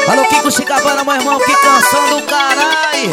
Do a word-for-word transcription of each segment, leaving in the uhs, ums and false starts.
Alô, Kiko Chicabana, meu irmão, que canção do caralho.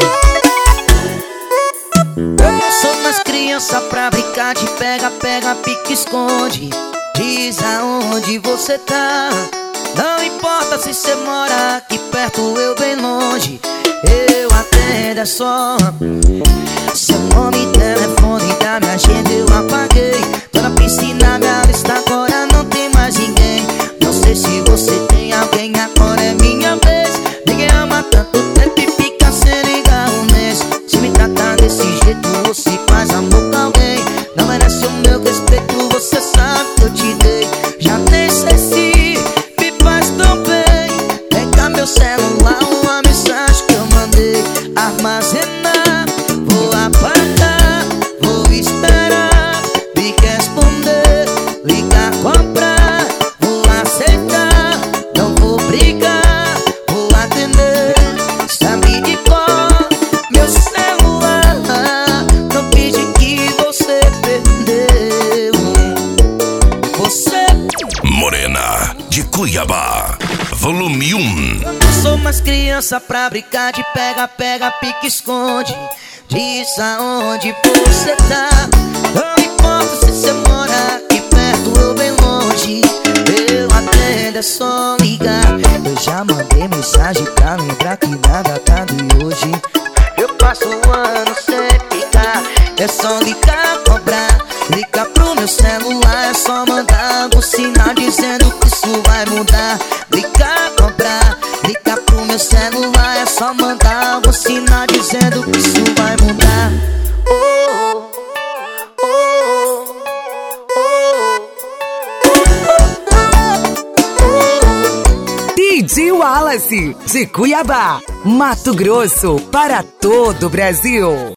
Eu não sou mais criança pra brincar de pega, pega, pique, esconde. Diz aonde você tá. Não importa se cê mora aqui perto, eu bem longe. Eu atendo, é só seu nome, telefone da minha agenda eu apaguei. Tô na piscina, minha lista agora não tem mais ninguém. Não sei se você tem alguém, agora é minha vez. Ninguém ama tanto tempo e fica sem ligar um mês. Se me tratar desse jeito, você faz amor com alguém. Não merece o meu respeito, você sabe que eu te dei. Já nem sei se me faz tão bem. Pega meu celular, uma mensagem que eu mandei. Armazenar, vou apagar, vou esperar, me responder, ligar, comprar, vou aceitar, não vou brigar, vou atender. Sabe de cor meu celular, não pedi que você perdeu. Você Morena de Cuiabá, volume um. não sou mais criança pra brincar de pega, pega, pique, esconde. Diz aonde você tá. Não importa se você mora aqui perto ou bem longe. Eu atendo, é só ligar. Eu já mandei mensagem pra lembrar que nada tá de hoje. Eu passo um ano sem ficar. É só ligar, cobrar. Liga pro meu celular, é só mandar um sinal dizendo que isso vai mudar. Ligar, cobrar. Liga pro meu celular, é só mandar um sinal dizendo que isso vai mudar. Oh, oh, oh, oh, oh. D J Wallace, de Cuiabá, Mato Grosso, para todo o Brasil.